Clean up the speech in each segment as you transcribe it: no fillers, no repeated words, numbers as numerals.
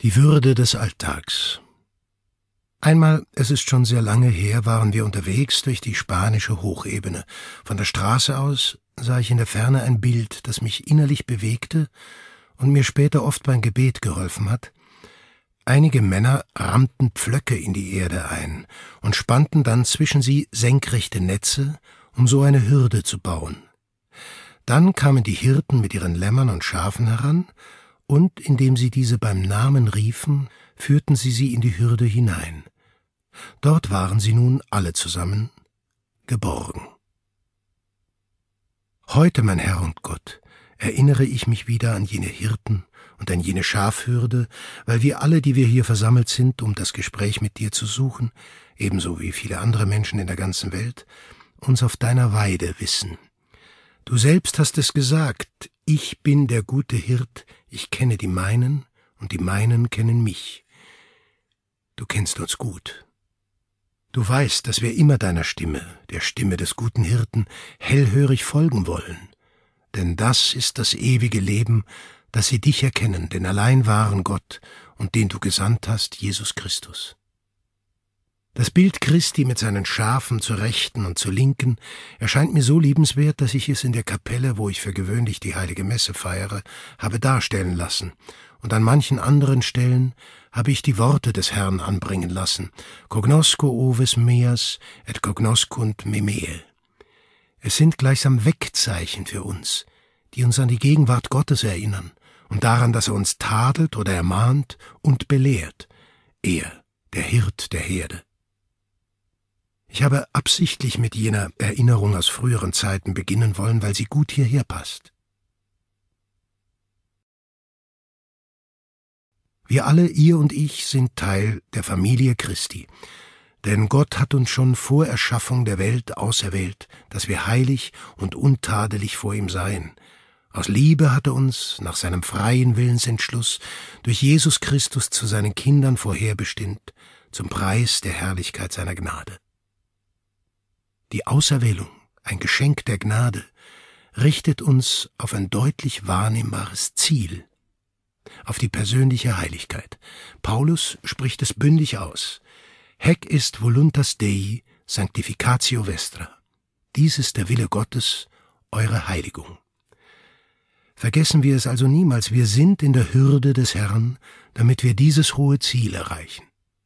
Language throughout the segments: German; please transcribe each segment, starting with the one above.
Die Würde des Alltags. Einmal, es ist schon sehr lange her, waren wir unterwegs durch die spanische Hochebene. Von der Straße aus sah ich in der Ferne ein Bild, das mich innerlich bewegte und mir später oft beim Gebet geholfen hat. Einige Männer rammten Pflöcke in die Erde ein und spannten dann zwischen sie senkrechte Netze, um so eine Hürde zu bauen. Dann kamen die Hirten mit ihren Lämmern und Schafen heran, und, indem sie diese beim Namen riefen, führten sie in die Hürde hinein. Dort waren sie nun alle zusammen, geborgen. Heute, mein Herr und Gott, erinnere ich mich wieder an jene Hirten und an jene Schafhürde, weil wir alle, die wir hier versammelt sind, um das Gespräch mit dir zu suchen, ebenso wie viele andere Menschen in der ganzen Welt, uns auf deiner Weide wissen. Du selbst hast es gesagt, ich bin der gute Hirt, ich kenne die meinen, und die meinen kennen mich. Du kennst uns gut. Du weißt, dass wir immer deiner Stimme, der Stimme des guten Hirten, hellhörig folgen wollen. Denn das ist das ewige Leben, dass sie dich erkennen, den allein wahren Gott und den du gesandt hast, Jesus Christus. Das Bild Christi mit seinen Schafen zur Rechten und zur Linken erscheint mir so liebenswert, dass ich es in der Kapelle, wo ich für gewöhnlich die heilige Messe feiere, habe darstellen lassen, und an manchen anderen Stellen habe ich die Worte des Herrn anbringen lassen, cognosco oves meas et cognoscunt me mee. Es sind gleichsam Wegzeichen für uns, die uns an die Gegenwart Gottes erinnern und daran, dass er uns tadelt oder ermahnt und belehrt, er, der Hirt der Herde. Ich habe absichtlich mit jener Erinnerung aus früheren Zeiten beginnen wollen, weil sie gut hierher passt. Wir alle, ihr und ich, sind Teil der Familie Christi, denn Gott hat uns schon vor Erschaffung der Welt auserwählt, dass wir heilig und untadelig vor ihm seien. Aus Liebe hat er uns, nach seinem freien Willensentschluss, durch Jesus Christus zu seinen Kindern vorherbestimmt, zum Preis der Herrlichkeit seiner Gnade. Die Auserwählung, ein Geschenk der Gnade, richtet uns auf ein deutlich wahrnehmbares Ziel, auf die persönliche Heiligkeit. Paulus spricht es bündig aus. Haec est voluntas Dei sanctificatio vestra. Dies ist der Wille Gottes, eure Heiligung. Vergessen wir es also niemals, wir sind in der Hürde des Herrn, damit wir dieses hohe Ziel erreichen.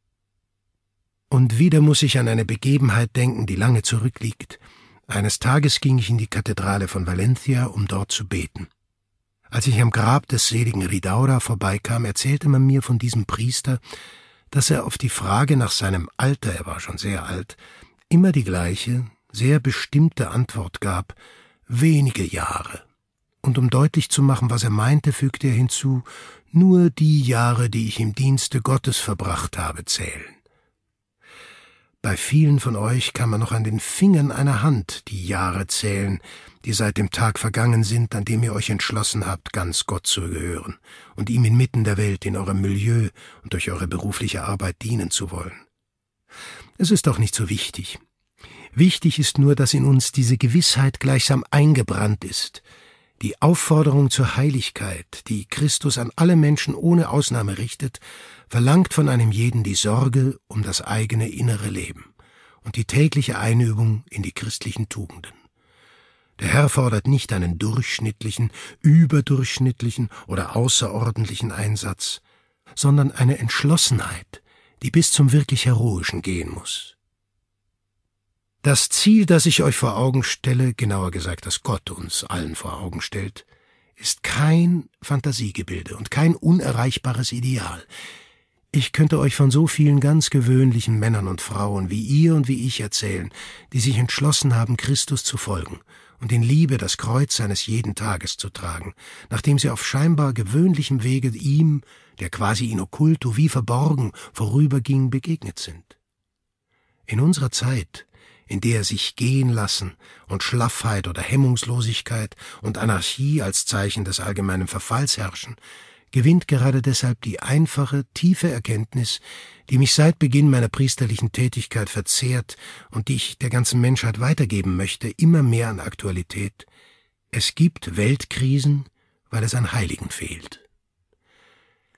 Und wieder muss ich an eine Begebenheit denken, die lange zurückliegt. Eines Tages ging ich in die Kathedrale von Valencia, um dort zu beten. Als ich am Grab des seligen Ridaura vorbeikam, erzählte man mir von diesem Priester, dass er auf die Frage nach seinem Alter, er war schon sehr alt, immer die gleiche, sehr bestimmte Antwort gab: wenige Jahre. Und um deutlich zu machen, was er meinte, fügte er hinzu: nur die Jahre, die ich im Dienste Gottes verbracht habe, zählen. Bei vielen von euch kann man noch an den Fingern einer Hand die Jahre zählen, die seit dem Tag vergangen sind, an dem ihr euch entschlossen habt, ganz Gott zu gehören und ihm inmitten der Welt, in eurem Milieu und durch eure berufliche Arbeit dienen zu wollen. Es ist auch nicht so wichtig. Wichtig ist nur, dass in uns diese Gewissheit gleichsam eingebrannt ist. Die Aufforderung zur Heiligkeit, die Christus an alle Menschen ohne Ausnahme richtet, verlangt von einem jeden die Sorge um das eigene innere Leben und die tägliche Einübung in die christlichen Tugenden. Der Herr fordert nicht einen durchschnittlichen, überdurchschnittlichen oder außerordentlichen Einsatz, sondern eine Entschlossenheit, die bis zum wirklich Heroischen gehen muss. Das Ziel, das ich euch vor Augen stelle, genauer gesagt, das Gott uns allen vor Augen stellt, ist kein Fantasiegebilde und kein unerreichbares Ideal. Ich könnte euch von so vielen ganz gewöhnlichen Männern und Frauen wie ihr und wie ich erzählen, die sich entschlossen haben, Christus zu folgen und in Liebe das Kreuz seines jeden Tages zu tragen, nachdem sie auf scheinbar gewöhnlichem Wege ihm, der quasi in occulto wie verborgen vorüberging, begegnet sind. In unserer Zeit, in der sich gehen lassen und Schlaffheit oder Hemmungslosigkeit und Anarchie als Zeichen des allgemeinen Verfalls herrschen, gewinnt gerade deshalb die einfache, tiefe Erkenntnis, die mich seit Beginn meiner priesterlichen Tätigkeit verzehrt und die ich der ganzen Menschheit weitergeben möchte, immer mehr an Aktualität. Es gibt Weltkrisen, weil es an Heiligen fehlt.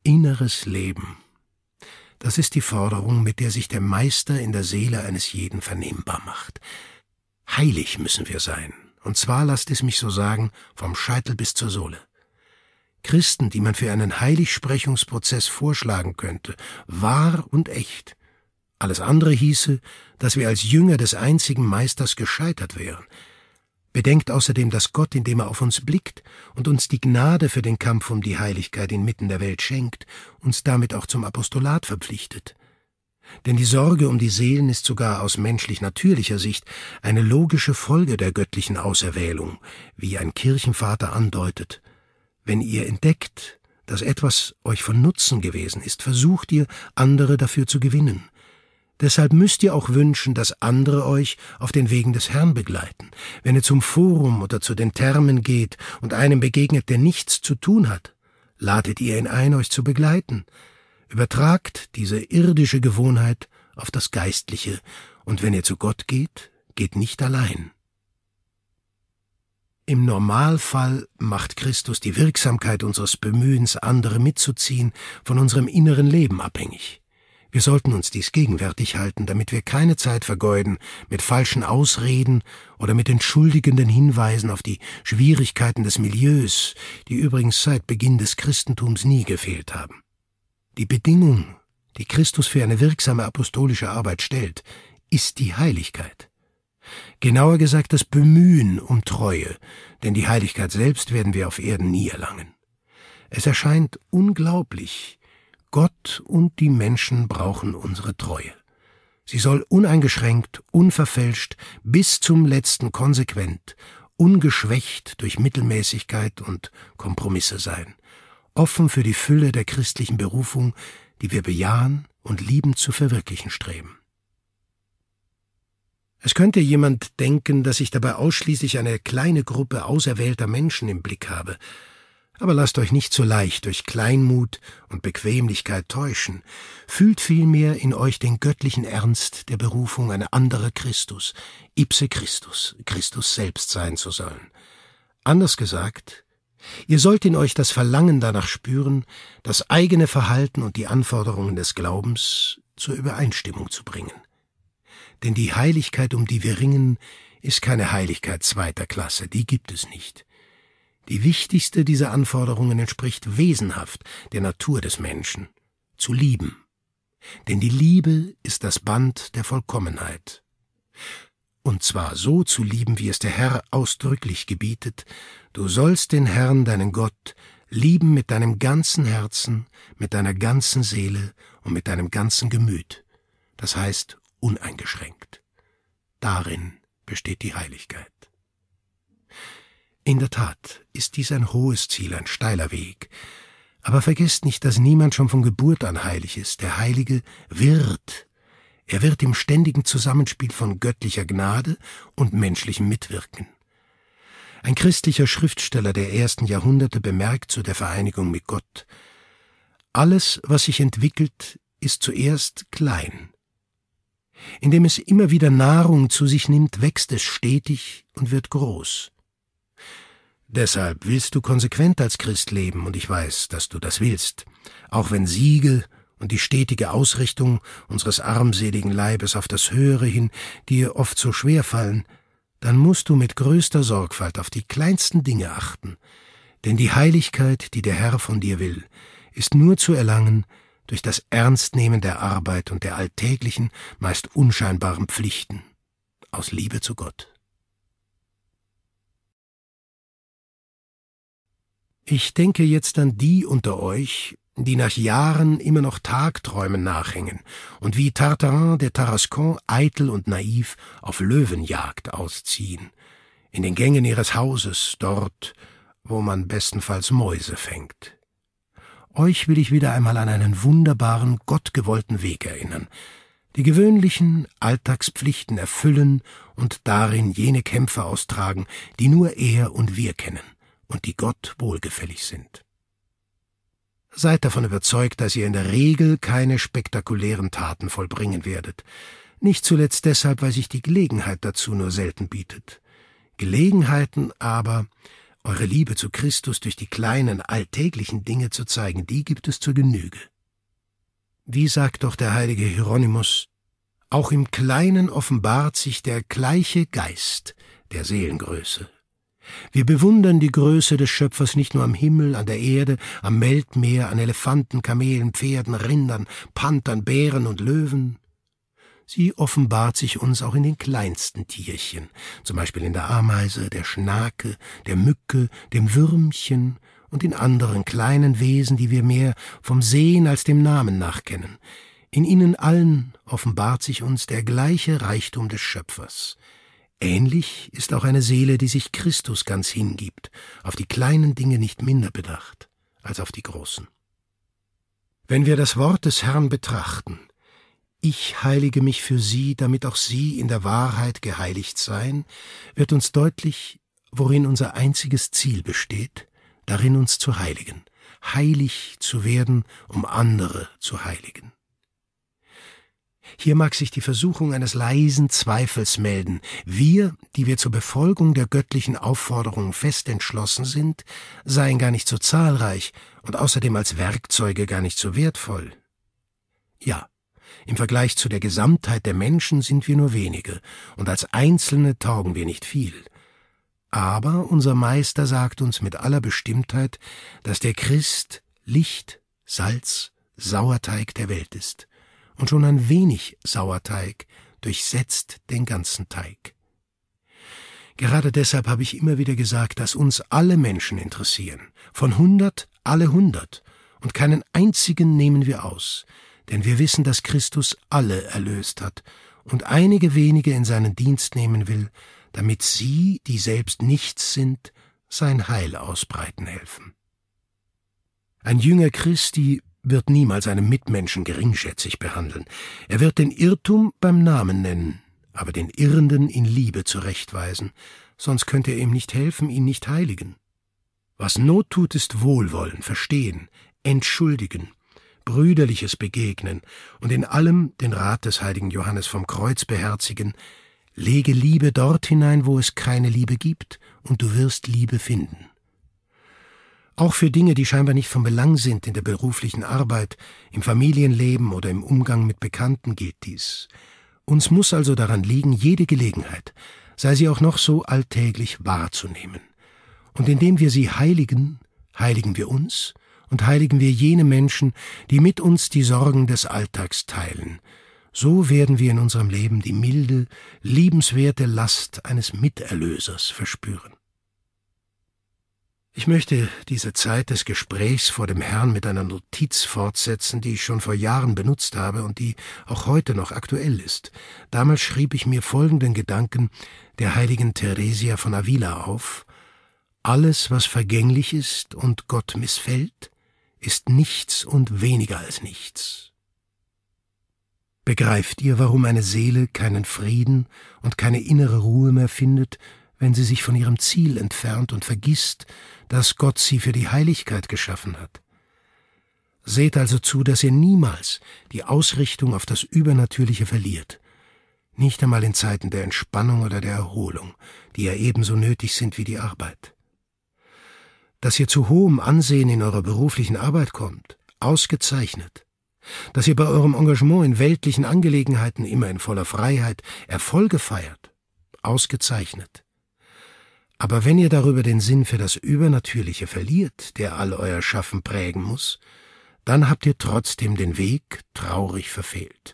Inneres Leben. Das ist die Forderung, mit der sich der Meister in der Seele eines jeden vernehmbar macht. Heilig müssen wir sein, und zwar, lasst es mich so sagen, vom Scheitel bis zur Sohle. Christen, die man für einen Heiligsprechungsprozess vorschlagen könnte, wahr und echt. Alles andere hieße, dass wir als Jünger des einzigen Meisters gescheitert wären. Bedenkt außerdem, dass Gott, indem er auf uns blickt und uns die Gnade für den Kampf um die Heiligkeit inmitten der Welt schenkt, uns damit auch zum Apostolat verpflichtet. Denn die Sorge um die Seelen ist sogar aus menschlich-natürlicher Sicht eine logische Folge der göttlichen Auserwählung, wie ein Kirchenvater andeutet. Wenn ihr entdeckt, dass etwas euch von Nutzen gewesen ist, versucht ihr, andere dafür zu gewinnen. Deshalb müsst ihr auch wünschen, dass andere euch auf den Wegen des Herrn begleiten. Wenn ihr zum Forum oder zu den Thermen geht und einem begegnet, der nichts zu tun hat, ladet ihr ihn ein, euch zu begleiten. Übertragt diese irdische Gewohnheit auf das Geistliche, und wenn ihr zu Gott geht, geht nicht allein. Im Normalfall macht Christus die Wirksamkeit unseres Bemühens, andere mitzuziehen, von unserem inneren Leben abhängig. Wir sollten uns dies gegenwärtig halten, damit wir keine Zeit vergeuden mit falschen Ausreden oder mit entschuldigenden Hinweisen auf die Schwierigkeiten des Milieus, die übrigens seit Beginn des Christentums nie gefehlt haben. Die Bedingung, die Christus für eine wirksame apostolische Arbeit stellt, ist die Heiligkeit. Genauer gesagt das Bemühen um Treue, denn die Heiligkeit selbst werden wir auf Erden nie erlangen. Es erscheint unglaublich, Gott und die Menschen brauchen unsere Treue. Sie soll uneingeschränkt, unverfälscht, bis zum Letzten konsequent, ungeschwächt durch Mittelmäßigkeit und Kompromisse sein, offen für die Fülle der christlichen Berufung, die wir bejahen und liebend zu verwirklichen streben. Es könnte jemand denken, dass ich dabei ausschließlich eine kleine Gruppe auserwählter Menschen im Blick habe. Aber lasst euch nicht so leicht durch Kleinmut und Bequemlichkeit täuschen. Fühlt vielmehr in euch den göttlichen Ernst der Berufung, ein anderer Christus, ipse Christus, Christus selbst sein zu sollen. Anders gesagt, ihr sollt in euch das Verlangen danach spüren, das eigene Verhalten und die Anforderungen des Glaubens zur Übereinstimmung zu bringen. Denn die Heiligkeit, um die wir ringen, ist keine Heiligkeit zweiter Klasse, die gibt es nicht. Die wichtigste dieser Anforderungen entspricht wesenhaft der Natur des Menschen, zu lieben. Denn die Liebe ist das Band der Vollkommenheit. Und zwar so zu lieben, wie es der Herr ausdrücklich gebietet: Du sollst den Herrn, deinen Gott, lieben mit deinem ganzen Herzen, mit deiner ganzen Seele und mit deinem ganzen Gemüt. Das heißt, uneingeschränkt. Darin besteht die Heiligkeit. In der Tat ist dies ein hohes Ziel, ein steiler Weg. Aber vergesst nicht, dass niemand schon von Geburt an heilig ist. Der Heilige wird. Er wird im ständigen Zusammenspiel von göttlicher Gnade und menschlichem Mitwirken. Ein christlicher Schriftsteller der ersten Jahrhunderte bemerkt zu der Vereinigung mit Gott: Alles, was sich entwickelt, ist zuerst klein. Indem es immer wieder Nahrung zu sich nimmt, wächst es stetig und wird groß. Deshalb willst du konsequent als Christ leben, und ich weiß, dass du das willst, auch wenn Siege und die stetige Ausrichtung unseres armseligen Leibes auf das Höhere hin dir oft so schwer fallen, dann musst du mit größter Sorgfalt auf die kleinsten Dinge achten, denn die Heiligkeit, die der Herr von dir will, ist nur zu erlangen durch das Ernstnehmen der Arbeit und der alltäglichen, meist unscheinbaren Pflichten, aus Liebe zu Gott. Ich denke jetzt an die unter euch, die nach Jahren immer noch Tagträumen nachhängen und wie Tartarin der Tarascon eitel und naiv auf Löwenjagd ausziehen, in den Gängen ihres Hauses, dort, wo man bestenfalls Mäuse fängt. Euch will ich wieder einmal an einen wunderbaren, gottgewollten Weg erinnern, die gewöhnlichen Alltagspflichten erfüllen und darin jene Kämpfe austragen, die nur er und wir kennen und die Gott wohlgefällig sind. Seid davon überzeugt, dass ihr in der Regel keine spektakulären Taten vollbringen werdet, nicht zuletzt deshalb, weil sich die Gelegenheit dazu nur selten bietet. Gelegenheiten aber, Eure Liebe zu Christus durch die kleinen, alltäglichen Dinge zu zeigen, die gibt es zur Genüge. Wie sagt doch der heilige Hieronymus, auch im Kleinen offenbart sich der gleiche Geist der Seelengröße. Wir bewundern die Größe des Schöpfers nicht nur am Himmel, an der Erde, am Weltmeer, an Elefanten, Kamelen, Pferden, Rindern, Panthern, Bären und Löwen. Sie offenbart sich uns auch in den kleinsten Tierchen, zum Beispiel in der Ameise, der Schnake, der Mücke, dem Würmchen und in anderen kleinen Wesen, die wir mehr vom Sehen als dem Namen nach kennen. In ihnen allen offenbart sich uns der gleiche Reichtum des Schöpfers. Ähnlich ist auch eine Seele, die sich Christus ganz hingibt, auf die kleinen Dinge nicht minder bedacht als auf die großen. Wenn wir das Wort des Herrn betrachten, ich heilige mich für sie, damit auch sie in der Wahrheit geheiligt seien, wird uns deutlich, worin unser einziges Ziel besteht, darin uns zu heiligen, heilig zu werden, um andere zu heiligen. Hier mag sich die Versuchung eines leisen Zweifels melden. Wir, die wir zur Befolgung der göttlichen Aufforderungen fest entschlossen sind, seien gar nicht so zahlreich und außerdem als Werkzeuge gar nicht so wertvoll. Ja, im Vergleich zu der Gesamtheit der Menschen sind wir nur wenige, und als Einzelne taugen wir nicht viel. Aber unser Meister sagt uns mit aller Bestimmtheit, dass der Christ Licht, Salz, Sauerteig der Welt ist. Und schon ein wenig Sauerteig durchsetzt den ganzen Teig. Gerade deshalb habe ich immer wieder gesagt, dass uns alle Menschen interessieren. Von 100 alle 100. Und keinen einzigen nehmen wir aus. Denn wir wissen, dass Christus alle erlöst hat und einige wenige in seinen Dienst nehmen will, damit sie, die selbst nichts sind, sein Heil ausbreiten helfen. Ein Jünger Christi wird niemals einen Mitmenschen geringschätzig behandeln. Er wird den Irrtum beim Namen nennen, aber den Irrenden in Liebe zurechtweisen, sonst könnte er ihm nicht helfen, ihn nicht heiligen. Was Not tut, ist Wohlwollen, Verstehen, Entschuldigen, brüderliches Begegnen und in allem den Rat des heiligen Johannes vom Kreuz beherzigen: Lege Liebe dort hinein, wo es keine Liebe gibt, und du wirst Liebe finden. Auch für Dinge, die scheinbar nicht von Belang sind in der beruflichen Arbeit, im Familienleben oder im Umgang mit Bekannten gilt dies. Uns muss also daran liegen, jede Gelegenheit, sei sie auch noch so alltäglich, wahrzunehmen. Und indem wir sie heiligen, heiligen wir uns und heiligen wir jene Menschen, die mit uns die Sorgen des Alltags teilen. So werden wir in unserem Leben die milde, liebenswerte Last eines Miterlösers verspüren. Ich möchte diese Zeit des Gesprächs vor dem Herrn mit einer Notiz fortsetzen, die ich schon vor Jahren benutzt habe und die auch heute noch aktuell ist. Damals schrieb ich mir folgenden Gedanken der heiligen Theresia von Avila auf: Alles, was vergänglich ist und Gott missfällt, ist nichts und weniger als nichts. Begreift ihr, warum eine Seele keinen Frieden und keine innere Ruhe mehr findet, wenn sie sich von ihrem Ziel entfernt und vergisst, dass Gott sie für die Heiligkeit geschaffen hat? Seht also zu, dass ihr niemals die Ausrichtung auf das Übernatürliche verliert, nicht einmal in Zeiten der Entspannung oder der Erholung, die ja ebenso nötig sind wie die Arbeit. Dass ihr zu hohem Ansehen in eurer beruflichen Arbeit kommt, ausgezeichnet. Dass ihr bei eurem Engagement in weltlichen Angelegenheiten immer in voller Freiheit Erfolge feiert, ausgezeichnet. Aber wenn ihr darüber den Sinn für das Übernatürliche verliert, der all euer Schaffen prägen muss, dann habt ihr trotzdem den Weg traurig verfehlt.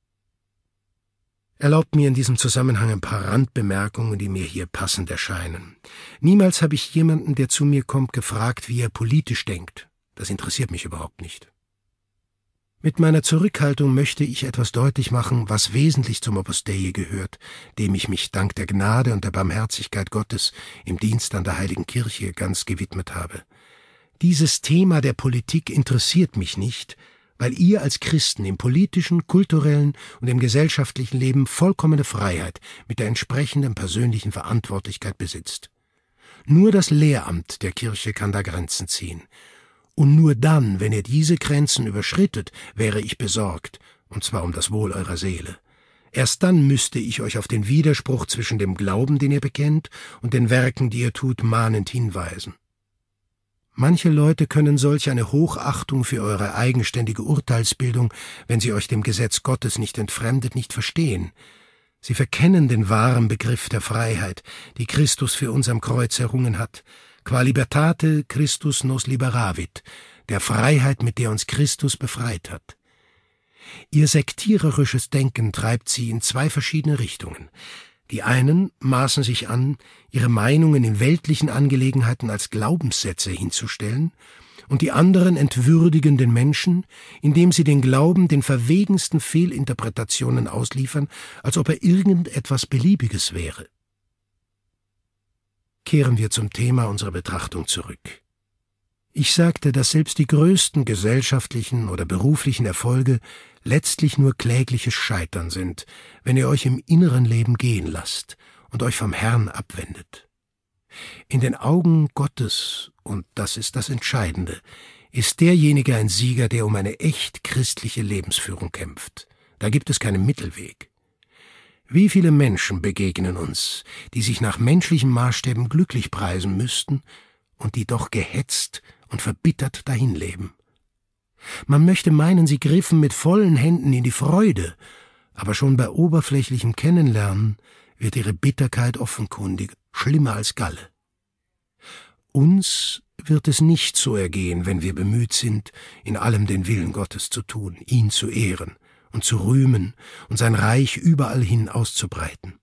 Erlaubt mir in diesem Zusammenhang ein paar Randbemerkungen, die mir hier passend erscheinen. Niemals habe ich jemanden, der zu mir kommt, gefragt, wie er politisch denkt. Das interessiert mich überhaupt nicht. Mit meiner Zurückhaltung möchte ich etwas deutlich machen, was wesentlich zum Opus Dei gehört, dem ich mich dank der Gnade und der Barmherzigkeit Gottes im Dienst an der Heiligen Kirche ganz gewidmet habe. Dieses Thema der Politik interessiert mich nicht, weil ihr als Christen im politischen, kulturellen und im gesellschaftlichen Leben vollkommene Freiheit mit der entsprechenden persönlichen Verantwortlichkeit besitzt. Nur das Lehramt der Kirche kann da Grenzen ziehen. Und nur dann, wenn ihr diese Grenzen überschrittet, wäre ich besorgt, und zwar um das Wohl eurer Seele. Erst dann müsste ich euch auf den Widerspruch zwischen dem Glauben, den ihr bekennt, und den Werken, die ihr tut, mahnend hinweisen. Manche Leute können solch eine Hochachtung für eure eigenständige Urteilsbildung, wenn sie euch dem Gesetz Gottes nicht entfremdet, nicht verstehen. Sie verkennen den wahren Begriff der Freiheit, die Christus für uns am Kreuz errungen hat, qua libertate Christus nos liberavit, der Freiheit, mit der uns Christus befreit hat. Ihr sektiererisches Denken treibt sie in zwei verschiedene Richtungen. Die einen maßen sich an, ihre Meinungen in weltlichen Angelegenheiten als Glaubenssätze hinzustellen, und die anderen entwürdigen den Menschen, indem sie den Glauben den verwegensten Fehlinterpretationen ausliefern, als ob er irgendetwas Beliebiges wäre. Kehren wir zum Thema unserer Betrachtung zurück. Ich sagte, dass selbst die größten gesellschaftlichen oder beruflichen Erfolge letztlich nur klägliches Scheitern sind, wenn ihr euch im inneren Leben gehen lasst und euch vom Herrn abwendet. In den Augen Gottes, und das ist das Entscheidende, ist derjenige ein Sieger, der um eine echt christliche Lebensführung kämpft. Da gibt es keinen Mittelweg. Wie viele Menschen begegnen uns, die sich nach menschlichen Maßstäben glücklich preisen müssten und die doch gehetzt und verbittert dahinleben. Man möchte meinen, sie griffen mit vollen Händen in die Freude, aber schon bei oberflächlichem Kennenlernen wird ihre Bitterkeit offenkundig, schlimmer als Galle. Uns wird es nicht so ergehen, wenn wir bemüht sind, in allem den Willen Gottes zu tun, ihn zu ehren und zu rühmen und sein Reich überall hin auszubreiten.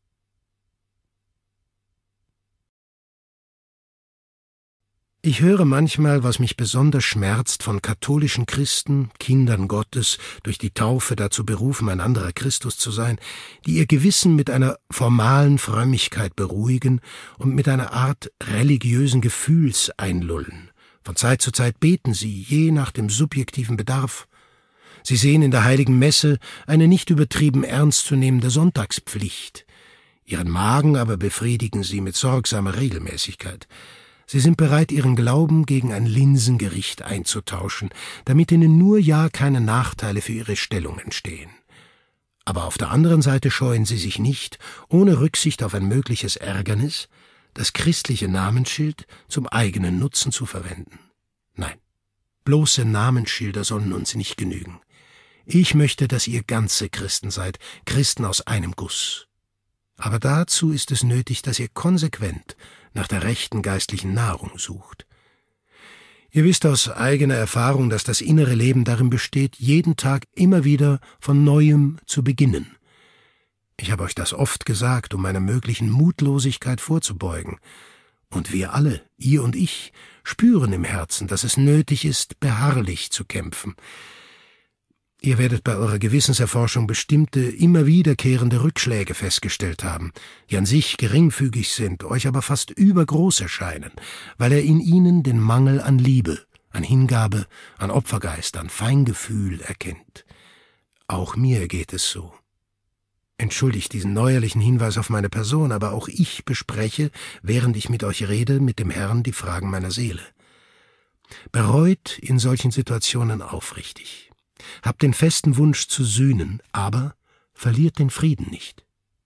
Ich höre manchmal, was mich besonders schmerzt, von katholischen Christen, Kindern Gottes, durch die Taufe dazu berufen, ein anderer Christus zu sein, die ihr Gewissen mit einer formalen Frömmigkeit beruhigen und mit einer Art religiösen Gefühls einlullen. Von Zeit zu Zeit beten sie, je nach dem subjektiven Bedarf. Sie sehen in der heiligen Messe eine nicht übertrieben ernstzunehmende Sonntagspflicht. Ihren Magen aber befriedigen sie mit sorgsamer Regelmäßigkeit. Sie sind bereit, ihren Glauben gegen ein Linsengericht einzutauschen, damit ihnen nur ja keine Nachteile für ihre Stellung entstehen. Aber auf der anderen Seite scheuen sie sich nicht, ohne Rücksicht auf ein mögliches Ärgernis, das christliche Namensschild zum eigenen Nutzen zu verwenden. Nein, bloße Namensschilder sollen uns nicht genügen. Ich möchte, dass ihr ganze Christen seid, Christen aus einem Guss. Aber dazu ist es nötig, dass ihr konsequent nach der rechten geistlichen Nahrung sucht. Ihr wisst aus eigener Erfahrung, dass das innere Leben darin besteht, jeden Tag immer wieder von Neuem zu beginnen. Ich habe euch das oft gesagt, um meiner möglichen Mutlosigkeit vorzubeugen. Und wir alle, ihr und ich, spüren im Herzen, dass es nötig ist, beharrlich zu kämpfen. Ihr werdet bei eurer Gewissenserforschung bestimmte, immer wiederkehrende Rückschläge festgestellt haben, die an sich geringfügig sind, euch aber fast übergroß erscheinen, weil er in ihnen den Mangel an Liebe, an Hingabe, an Opfergeist, an Feingefühl erkennt. Auch mir geht es so. Entschuldigt diesen neuerlichen Hinweis auf meine Person, aber auch ich bespreche, während ich mit euch rede, mit dem Herrn die Fragen meiner Seele. Bereut in solchen Situationen aufrichtig. Habt den festen Wunsch zu sühnen, aber verliert den Frieden nicht.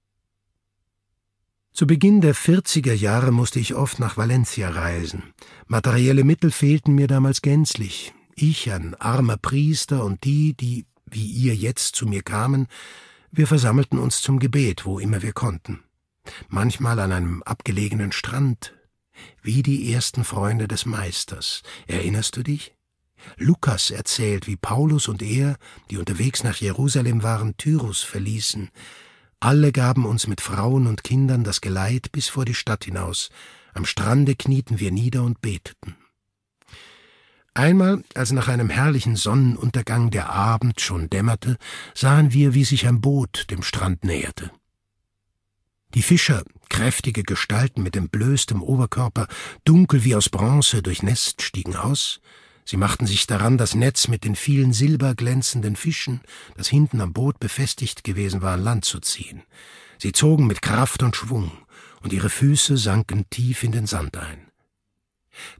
Zu Beginn der 40er Jahre musste ich oft nach Valencia reisen. Materielle Mittel fehlten mir damals gänzlich. Ich, ein armer Priester, und die, wie ihr jetzt zu mir kamen, wir versammelten uns zum Gebet, wo immer wir konnten. Manchmal an einem abgelegenen Strand, wie die ersten Freunde des Meisters. Erinnerst du dich? Lukas erzählt, wie Paulus und er, die unterwegs nach Jerusalem waren, Tyrus verließen. Alle gaben uns mit Frauen und Kindern das Geleit bis vor die Stadt hinaus. Am Strande knieten wir nieder und beteten. Einmal, als nach einem herrlichen Sonnenuntergang der Abend schon dämmerte, sahen wir, wie sich ein Boot dem Strand näherte. Die Fischer, kräftige Gestalten mit entblößtem Oberkörper, dunkel wie aus Bronze durchnässt, stiegen aus. Sie machten sich daran, das Netz mit den vielen silberglänzenden Fischen, das hinten am Boot befestigt gewesen war, an Land zu ziehen. Sie zogen mit Kraft und Schwung, und ihre Füße sanken tief in den Sand ein.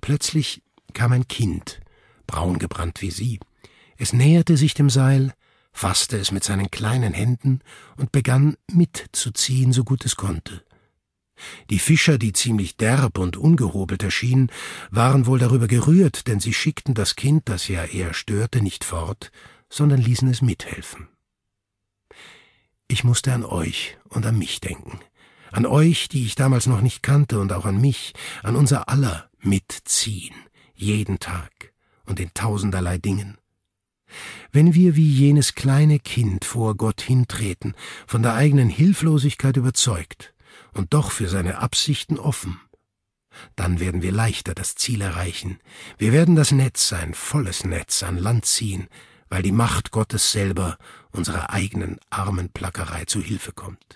Plötzlich kam ein Kind, braungebrannt wie sie. Es näherte sich dem Seil, fasste es mit seinen kleinen Händen und begann mitzuziehen, so gut es konnte. Die Fischer, die ziemlich derb und ungehobelt erschienen, waren wohl darüber gerührt, denn sie schickten das Kind, das ja eher störte, nicht fort, sondern ließen es mithelfen. Ich musste an euch und an mich denken, an euch, die ich damals noch nicht kannte, und auch an mich, an unser aller Mitziehen, jeden Tag und in tausenderlei Dingen. Wenn wir wie jenes kleine Kind vor Gott hintreten, von der eigenen Hilflosigkeit überzeugt und doch für seine Absichten offen, dann werden wir leichter das Ziel erreichen. Wir werden das Netz, ein volles Netz, an Land ziehen, weil die Macht Gottes selber unserer eigenen armen Plackerei zu Hilfe kommt.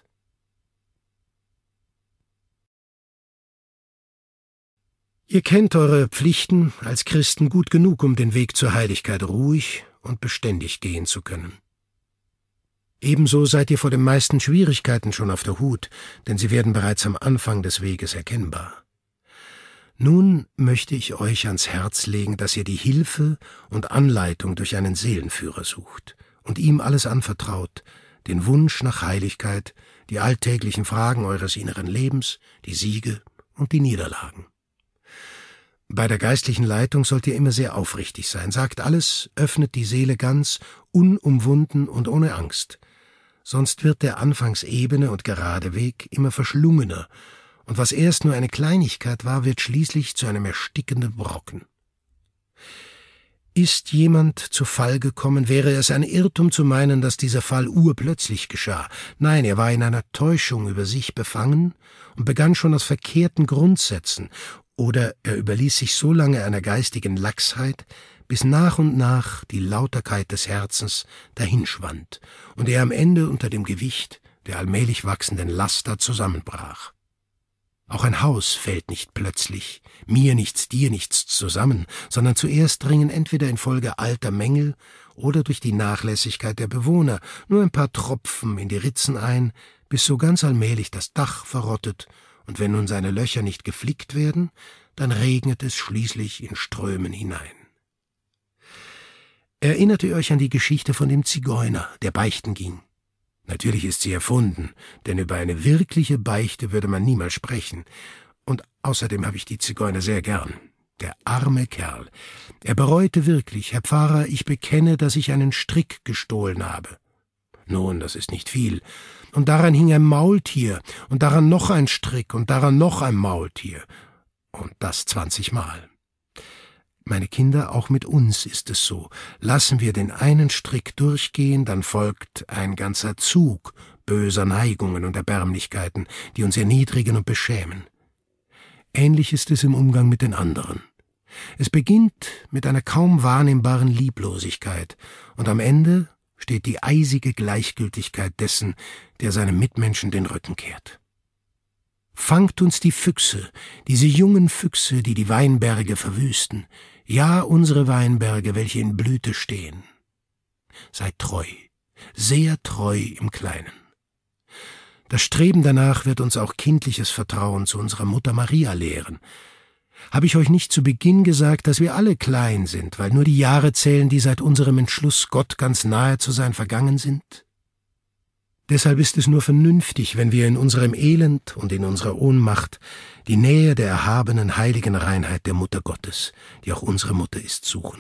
Ihr kennt eure Pflichten als Christen gut genug, um den Weg zur Heiligkeit ruhig und beständig gehen zu können. Ebenso seid ihr vor den meisten Schwierigkeiten schon auf der Hut, denn sie werden bereits am Anfang des Weges erkennbar. Nun möchte ich euch ans Herz legen, dass ihr die Hilfe und Anleitung durch einen Seelenführer sucht und ihm alles anvertraut, den Wunsch nach Heiligkeit, die alltäglichen Fragen eures inneren Lebens, die Siege und die Niederlagen. Bei der geistlichen Leitung sollt ihr immer sehr aufrichtig sein. Sagt alles, öffnet die Seele ganz, unumwunden und ohne Angst. Sonst wird der anfangs ebene und gerade Weg immer verschlungener, und was erst nur eine Kleinigkeit war, wird schließlich zu einem erstickenden Brocken. Ist jemand zu Fall gekommen, wäre es ein Irrtum zu meinen, dass dieser Fall urplötzlich geschah. Nein, er war in einer Täuschung über sich befangen und begann schon aus verkehrten Grundsätzen, oder er überließ sich so lange einer geistigen Laxheit, bis nach und nach die Lauterkeit des Herzens dahinschwand und er am Ende unter dem Gewicht der allmählich wachsenden Laster zusammenbrach. Auch ein Haus fällt nicht plötzlich, mir nichts, dir nichts zusammen, sondern zuerst dringen entweder infolge alter Mängel oder durch die Nachlässigkeit der Bewohner nur ein paar Tropfen in die Ritzen ein, bis so ganz allmählich das Dach verrottet, und wenn nun seine Löcher nicht geflickt werden, dann regnet es schließlich in Strömen hinein. Erinnert ihr euch an die Geschichte von dem Zigeuner, der beichten ging? Natürlich ist sie erfunden, denn über eine wirkliche Beichte würde man niemals sprechen. Und außerdem habe ich die Zigeuner sehr gern. Der arme Kerl. Er bereute wirklich: Herr Pfarrer, ich bekenne, dass ich einen Strick gestohlen habe. Nun, das ist nicht viel. Und daran hing ein Maultier, und daran noch ein Strick, und daran noch ein Maultier. Und das 20 Mal. Meine Kinder, auch mit uns ist es so. Lassen wir den einen Strick durchgehen, dann folgt ein ganzer Zug böser Neigungen und Erbärmlichkeiten, die uns erniedrigen und beschämen. Ähnlich ist es im Umgang mit den anderen. Es beginnt mit einer kaum wahrnehmbaren Lieblosigkeit, und am Ende steht die eisige Gleichgültigkeit dessen, der seinem Mitmenschen den Rücken kehrt. Fangt uns die Füchse, diese jungen Füchse, die die Weinberge verwüsten, ja, unsere Weinberge, welche in Blüte stehen. Seid treu, sehr treu im Kleinen. Das Streben danach wird uns auch kindliches Vertrauen zu unserer Mutter Maria lehren. Habe ich euch nicht zu Beginn gesagt, dass wir alle klein sind, weil nur die Jahre zählen, die seit unserem Entschluss, Gott ganz nahe zu sein, vergangen sind? Deshalb ist es nur vernünftig, wenn wir in unserem Elend und in unserer Ohnmacht die Nähe der erhabenen, heiligen Reinheit der Mutter Gottes, die auch unsere Mutter ist, suchen.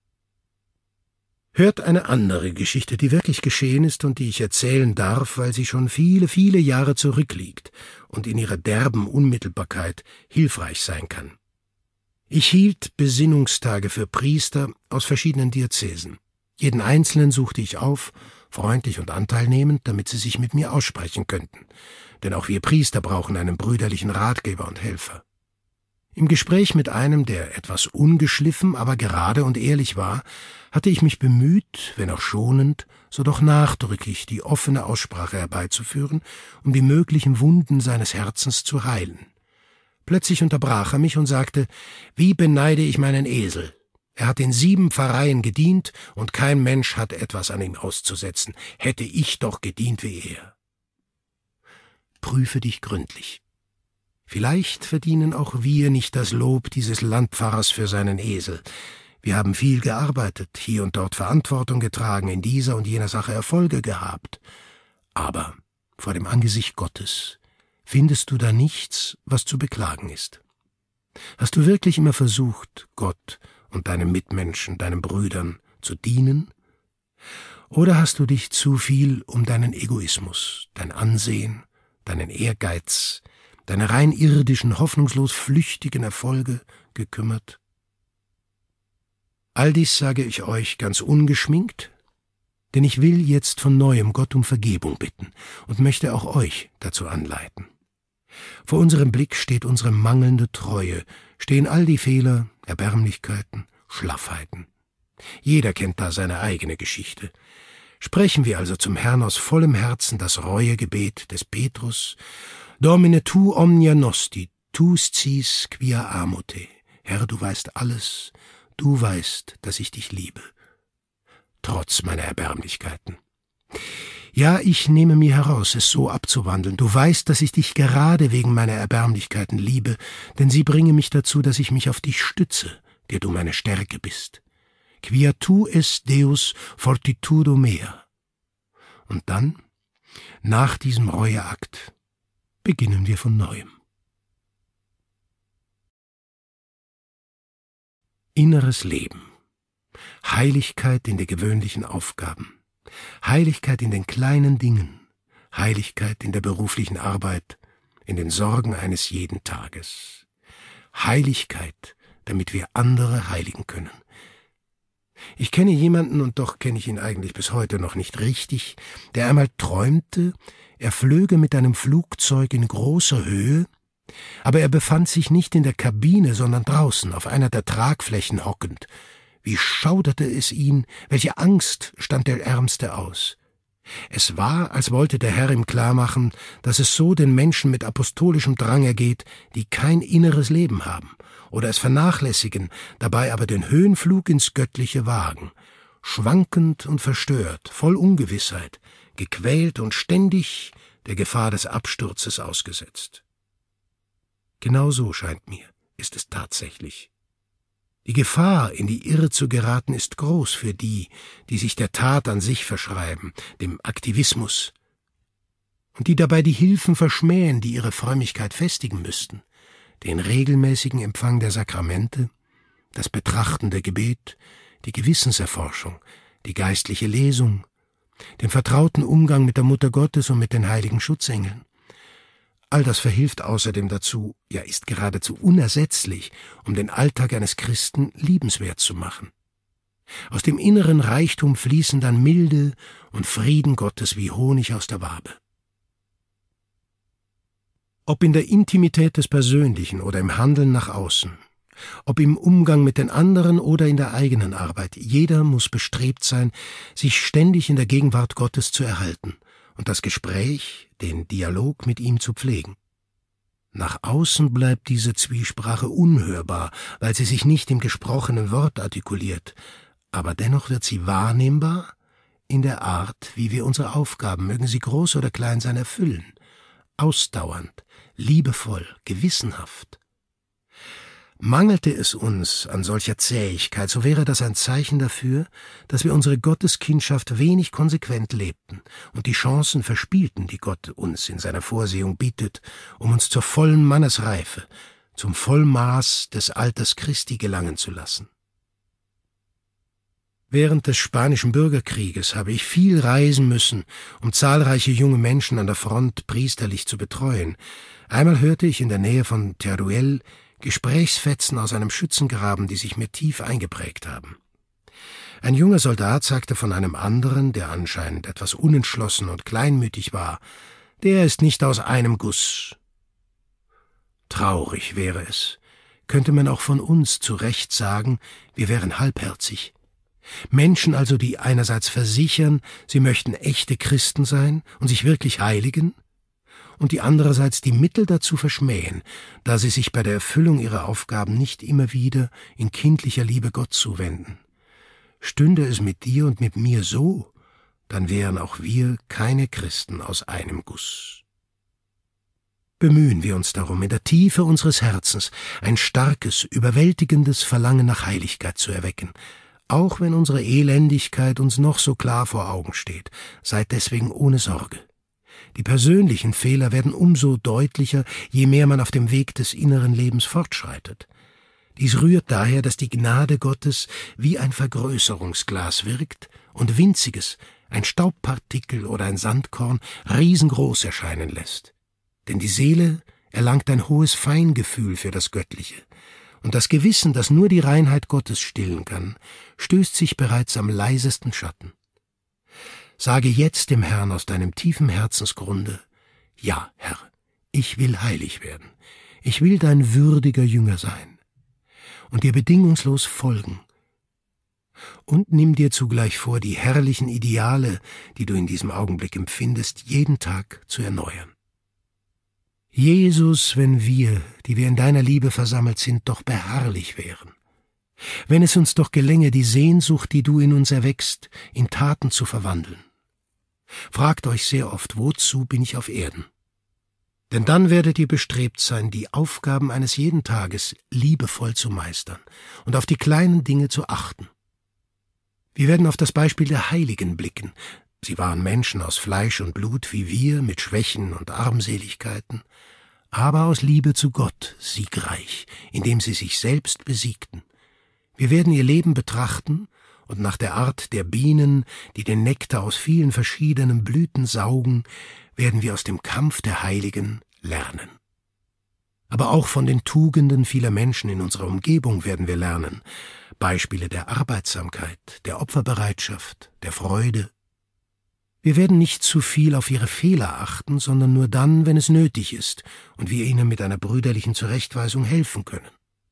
Hört eine andere Geschichte, die wirklich geschehen ist und die ich erzählen darf, weil sie schon viele, viele Jahre zurückliegt und in ihrer derben Unmittelbarkeit hilfreich sein kann. Ich hielt Besinnungstage für Priester aus verschiedenen Diözesen. Jeden Einzelnen suchte ich auf, freundlich und anteilnehmend, damit sie sich mit mir aussprechen könnten, denn auch wir Priester brauchen einen brüderlichen Ratgeber und Helfer. Im Gespräch mit einem, der etwas ungeschliffen, aber gerade und ehrlich war, hatte ich mich bemüht, wenn auch schonend, so doch nachdrücklich die offene Aussprache herbeizuführen, um die möglichen Wunden seines Herzens zu heilen. Plötzlich unterbrach er mich und sagte: »Wie beneide ich meinen Esel! Er hat in 7 Pfarreien gedient, und kein Mensch hat etwas an ihm auszusetzen. Hätte ich doch gedient wie er.« Prüfe dich gründlich. Vielleicht verdienen auch wir nicht das Lob dieses Landpfarrers für seinen Esel. Wir haben viel gearbeitet, hier und dort Verantwortung getragen, in dieser und jener Sache Erfolge gehabt. Aber vor dem Angesicht Gottes findest du da nichts, was zu beklagen ist. Hast du wirklich immer versucht, Gott und deinen Mitmenschen, deinen Brüdern zu dienen? Oder hast du dich zu viel um deinen Egoismus, dein Ansehen, deinen Ehrgeiz, deine rein irdischen, hoffnungslos flüchtigen Erfolge gekümmert? All dies sage ich euch ganz ungeschminkt, denn ich will jetzt von Neuem Gott um Vergebung bitten und möchte auch euch dazu anleiten. Vor unserem Blick steht unsere mangelnde Treue, stehen all die Fehler, Erbärmlichkeiten, Schlaffheiten. Jeder kennt da seine eigene Geschichte. Sprechen wir also zum Herrn aus vollem Herzen das Reuegebet des Petrus: Domine tu omnia nosti, tu scis quia amo te. Herr, du weißt alles, du weißt, dass ich dich liebe, trotz meiner Erbärmlichkeiten. Ja, ich nehme mir heraus, es so abzuwandeln. Du weißt, dass ich dich gerade wegen meiner Erbärmlichkeiten liebe, denn sie bringen mich dazu, dass ich mich auf dich stütze, der du meine Stärke bist. Quia tu es Deus fortitudo mea. Und dann, nach diesem Reueakt, beginnen wir von Neuem. Inneres Leben. Heiligkeit in den gewöhnlichen Aufgaben. Heiligkeit in den kleinen Dingen. Heiligkeit in der beruflichen Arbeit, in den Sorgen eines jeden Tages. Heiligkeit, damit wir andere heiligen können. Ich kenne jemanden, und doch kenne ich ihn eigentlich bis heute noch nicht richtig, der einmal träumte, er flöge mit einem Flugzeug in großer Höhe, aber er befand sich nicht in der Kabine, sondern draußen, auf einer der Tragflächen hockend. Wie schauderte es ihn, welche Angst stand der Ärmste aus. Es war, als wollte der Herr ihm klarmachen, dass es so den Menschen mit apostolischem Drang ergeht, die kein inneres Leben haben oder es vernachlässigen, dabei aber den Höhenflug ins Göttliche wagen, schwankend und verstört, voll Ungewissheit, gequält und ständig der Gefahr des Absturzes ausgesetzt. Genau so, scheint mir, ist es tatsächlich. Die Gefahr, in die Irre zu geraten, ist groß für die, die sich der Tat an sich verschreiben, dem Aktivismus, und die dabei die Hilfen verschmähen, die ihre Frömmigkeit festigen müssten, den regelmäßigen Empfang der Sakramente, das Betrachten der Gebet, die Gewissenserforschung, die geistliche Lesung, den vertrauten Umgang mit der Mutter Gottes und mit den heiligen Schutzengeln. All das verhilft außerdem dazu, ja ist geradezu unersetzlich, um den Alltag eines Christen liebenswert zu machen. Aus dem inneren Reichtum fließen dann Milde und Frieden Gottes wie Honig aus der Wabe. Ob in der Intimität des Persönlichen oder im Handeln nach außen, ob im Umgang mit den anderen oder in der eigenen Arbeit, jeder muss bestrebt sein, sich ständig in der Gegenwart Gottes zu erhalten und das Gespräch, den Dialog mit ihm zu pflegen. Nach außen bleibt diese Zwiesprache unhörbar, weil sie sich nicht im gesprochenen Wort artikuliert, aber dennoch wird sie wahrnehmbar in der Art, wie wir unsere Aufgaben, mögen sie groß oder klein sein, erfüllen, ausdauernd, liebevoll, gewissenhaft. Mangelte es uns an solcher Zähigkeit, so wäre das ein Zeichen dafür, dass wir unsere Gotteskindschaft wenig konsequent lebten und die Chancen verspielten, die Gott uns in seiner Vorsehung bietet, um uns zur vollen Mannesreife, zum Vollmaß des Alters Christi gelangen zu lassen. Während des Spanischen Bürgerkrieges habe ich viel reisen müssen, um zahlreiche junge Menschen an der Front priesterlich zu betreuen. Einmal hörte ich in der Nähe von Teruel Gesprächsfetzen aus einem Schützengraben, die sich mir tief eingeprägt haben. Ein junger Soldat sagte von einem anderen, der anscheinend etwas unentschlossen und kleinmütig war, der ist nicht aus einem Guss. Traurig wäre es, könnte man auch von uns zu Recht sagen, wir wären halbherzig. Menschen also, die einerseits versichern, sie möchten echte Christen sein und sich wirklich heiligen, und die andererseits die Mittel dazu verschmähen, da sie sich bei der Erfüllung ihrer Aufgaben nicht immer wieder in kindlicher Liebe Gott zuwenden. Stünde es mit dir und mit mir so, dann wären auch wir keine Christen aus einem Guss. bemühen wir uns darum, in der Tiefe unseres Herzens ein starkes, überwältigendes Verlangen nach Heiligkeit zu erwecken, auch wenn unsere Elendigkeit uns noch so klar vor Augen steht. Seid deswegen ohne Sorge. Die persönlichen Fehler werden umso deutlicher, je mehr man auf dem Weg des inneren Lebens fortschreitet. Dies rührt daher, dass die Gnade Gottes wie ein Vergrößerungsglas wirkt und Winziges, ein Staubpartikel oder ein Sandkorn, riesengroß erscheinen lässt. Denn die Seele erlangt ein hohes Feingefühl für das Göttliche, und das Gewissen, das nur die Reinheit Gottes stillen kann, stößt sich bereits am leisesten Schatten. Sage jetzt dem Herrn aus deinem tiefen Herzensgrunde: Ja, Herr, ich will heilig werden, ich will dein würdiger Jünger sein und dir bedingungslos folgen. Und nimm dir zugleich vor, die herrlichen Ideale, die du in diesem Augenblick empfindest, jeden Tag zu erneuern. Jesus, wenn wir, die wir in deiner Liebe versammelt sind, doch beharrlich wären. Wenn es uns doch gelänge, die Sehnsucht, die du in uns erweckst, in Taten zu verwandeln. Fragt euch sehr oft, wozu bin ich auf Erden? Denn dann werdet ihr bestrebt sein, die Aufgaben eines jeden Tages liebevoll zu meistern und auf die kleinen Dinge zu achten. Wir werden auf das Beispiel der Heiligen blicken. Sie waren Menschen aus Fleisch und Blut wie wir, mit Schwächen und Armseligkeiten, aber aus Liebe zu Gott siegreich, indem sie sich selbst besiegten. Wir werden ihr Leben betrachten und nach der Art der Bienen, die den Nektar aus vielen verschiedenen Blüten saugen, werden wir aus dem Kampf der Heiligen lernen. Aber auch von den Tugenden vieler Menschen in unserer Umgebung werden wir lernen, Beispiele der Arbeitsamkeit, der Opferbereitschaft, der Freude. Wir werden nicht zu viel auf ihre Fehler achten, sondern nur dann, wenn es nötig ist und wir ihnen mit einer brüderlichen Zurechtweisung helfen können.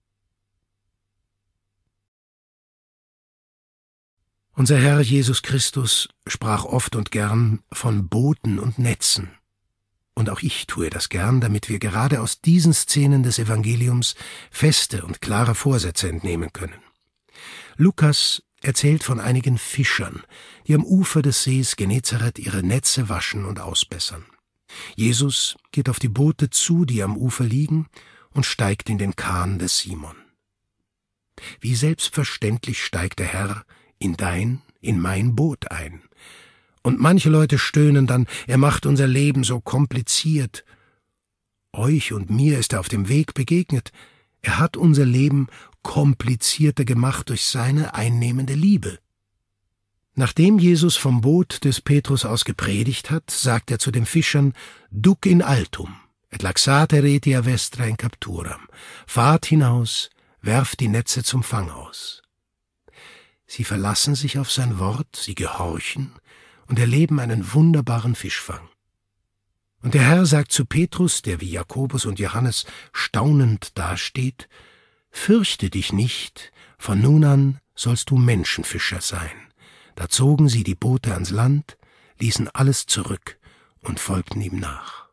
Unser Herr Jesus Christus sprach oft und gern von Booten und Netzen. Und auch ich tue das gern, damit wir gerade aus diesen Szenen des Evangeliums feste und klare Vorsätze entnehmen können. Lukas erzählt von einigen Fischern, die am Ufer des Sees Genezareth ihre Netze waschen und ausbessern. Jesus geht auf die Boote zu, die am Ufer liegen, und steigt in den Kahn des Simon. Wie selbstverständlich steigt der Herr in mein Boot ein. Und manche Leute stöhnen dann, er macht unser Leben so kompliziert. Euch und mir ist er auf dem Weg begegnet. Er hat unser Leben komplizierter gemacht durch seine einnehmende Liebe. Nachdem Jesus vom Boot des Petrus aus gepredigt hat, sagt er zu den Fischern: Duc in altum, et laxate retia vestra in capturam. Fahrt hinaus, werft die Netze zum Fang aus. Sie verlassen sich auf sein Wort, sie gehorchen und erleben einen wunderbaren Fischfang. Und der Herr sagt zu Petrus, der wie Jakobus und Johannes staunend dasteht: Fürchte dich nicht, von nun an sollst du Menschenfischer sein. Da zogen sie die Boote ans Land, ließen alles zurück und folgten ihm nach.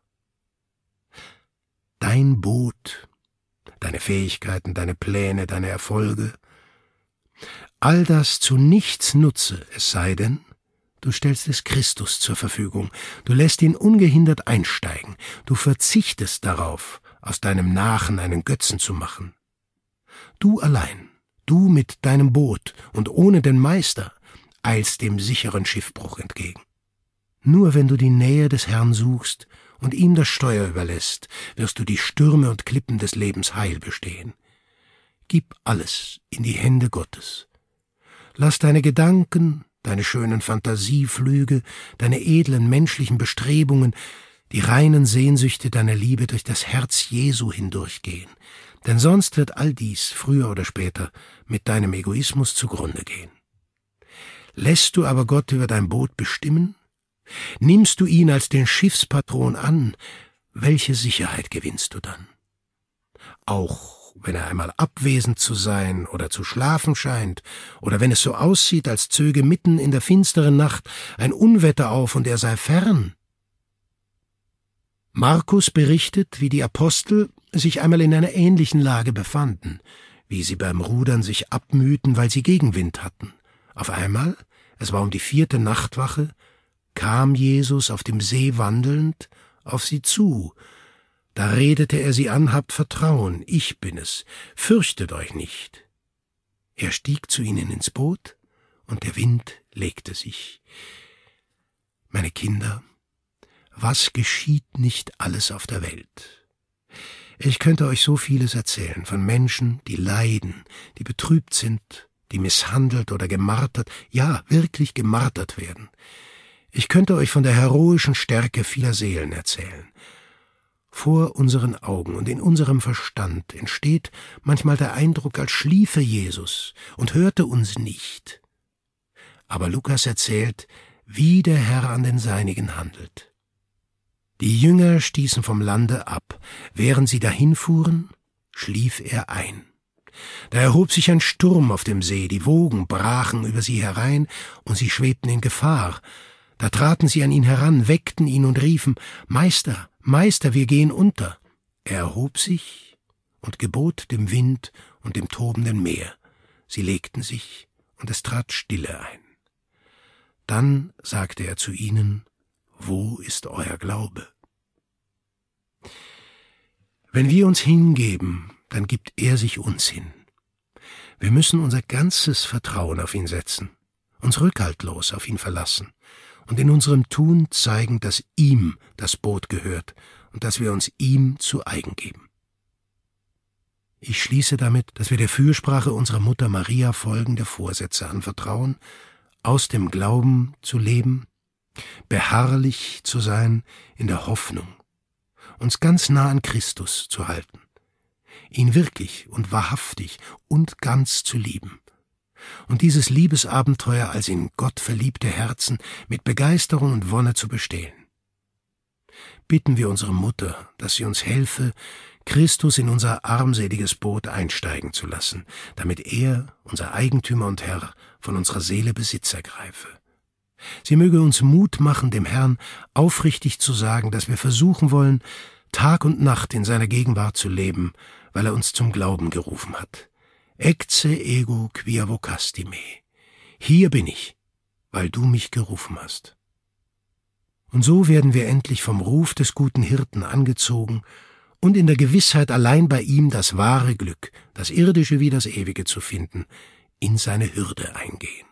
Dein Boot, deine Fähigkeiten, deine Pläne, deine Erfolge, all das zu nichts nutze, es sei denn, du stellst es Christus zur Verfügung, du lässt ihn ungehindert einsteigen, du verzichtest darauf, aus deinem Nachen einen Götzen zu machen. Du allein, du mit deinem Boot und ohne den Meister, eilst dem sicheren Schiffbruch entgegen. Nur wenn du die Nähe des Herrn suchst und ihm das Steuer überlässt, wirst du die Stürme und Klippen des Lebens heil bestehen. Gib alles in die Hände Gottes. Lass deine Gedanken, deine schönen Fantasieflüge, deine edlen menschlichen Bestrebungen, die reinen Sehnsüchte deiner Liebe durch das Herz Jesu hindurchgehen, denn sonst wird all dies früher oder später mit deinem Egoismus zugrunde gehen. Lässt du aber Gott über dein Boot bestimmen? Nimmst du ihn als den Schiffspatron an? Welche Sicherheit gewinnst du dann? Auch wenn er einmal abwesend zu sein oder zu schlafen scheint, oder wenn es so aussieht, als zöge mitten in der finsteren Nacht ein Unwetter auf und er sei fern. Markus berichtet, wie die Apostel sich einmal in einer ähnlichen Lage befanden, wie sie beim Rudern sich abmühten, weil sie Gegenwind hatten. Auf einmal, es war um die 4. Nachtwache, kam Jesus auf dem See wandelnd auf sie zu, Da redete er sie an: Habt Vertrauen, ich bin es, fürchtet euch nicht. Er stieg zu ihnen ins Boot, und der Wind legte sich. Meine Kinder, was geschieht nicht alles auf der Welt? Ich könnte euch so vieles erzählen von Menschen, die leiden, die betrübt sind, die misshandelt oder gemartert, ja, wirklich gemartert werden. Ich könnte euch von der heroischen Stärke vieler Seelen erzählen. Vor unseren Augen und in unserem Verstand entsteht manchmal der Eindruck, als schliefe Jesus und hörte uns nicht. Aber Lukas erzählt, wie der Herr an den Seinigen handelt. Die Jünger stießen vom Lande ab. Während sie dahinfuhren, schlief er ein. Da erhob sich ein Sturm auf dem See, die Wogen brachen über sie herein, und sie schwebten in Gefahr. Da traten sie an ihn heran, weckten ihn und riefen: Meister, Meister, wir gehen unter. Er erhob sich und gebot dem Wind und dem tobenden Meer. Sie legten sich, und es trat Stille ein. Dann sagte er zu ihnen: Wo ist euer Glaube? Wenn wir uns hingeben, dann gibt er sich uns hin. Wir müssen unser ganzes Vertrauen auf ihn setzen, uns rückhaltlos auf ihn verlassen und in unserem Tun zeigen, dass ihm das Boot gehört und dass wir uns ihm zu eigen geben. Ich schließe damit, dass wir der Fürsprache unserer Mutter Maria folgende Vorsätze anvertrauen: aus dem Glauben zu leben, beharrlich zu sein in der Hoffnung, uns ganz nah an Christus zu halten, ihn wirklich und wahrhaftig und ganz zu lieben und dieses Liebesabenteuer als in Gott verliebte Herzen mit Begeisterung und Wonne zu bestehen. Bitten wir unsere Mutter, dass sie uns helfe, Christus in unser armseliges Boot einsteigen zu lassen, damit er, unser Eigentümer und Herr, von unserer Seele Besitz ergreife. Sie möge uns Mut machen, dem Herrn aufrichtig zu sagen, dass wir versuchen wollen, Tag und Nacht in seiner Gegenwart zu leben, weil er uns zum Glauben gerufen hat. Ecce ego quia vocasti me. Hier bin ich, weil du mich gerufen hast. Und so werden wir endlich vom Ruf des guten Hirten angezogen und in der Gewissheit, allein bei ihm das wahre Glück, das irdische wie das ewige zu finden, in seine Hürde eingehen.